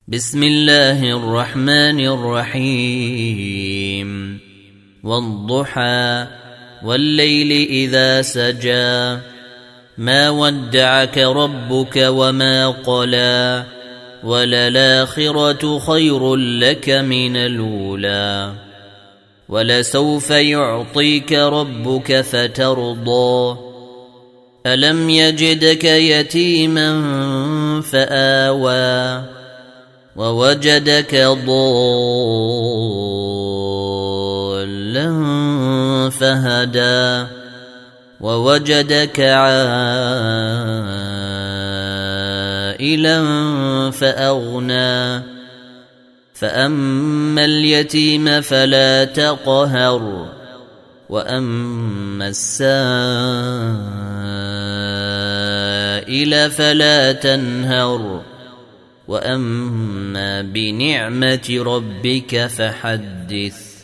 بسم الله الرحمن الرحيم والضحى والليل إذا سجى ما ودعك ربك وما قلى وللآخرة خير لك من الأولى ولسوف يعطيك ربك فترضى ألم يجدك يتيما فآوى ووجدك ضالا فهدى ووجدك عائلا فأغنى فأما اليتيم فلا تقهر وأما السائل فلا تنهر وأما بنعمة ربك فحدث.